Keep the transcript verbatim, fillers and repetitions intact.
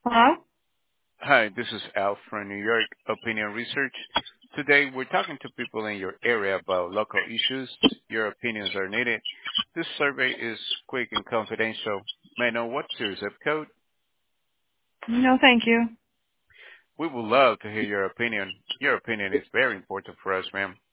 Hello? Hi, this is Al from New York Opinion Research. Today, we're talking to people in your area about local issues. Your opinions are needed. This survey is quick and confidential. May I know what's your zip code? No, thank you. We would love to hear your opinion. Your opinion is very important for us, ma'am.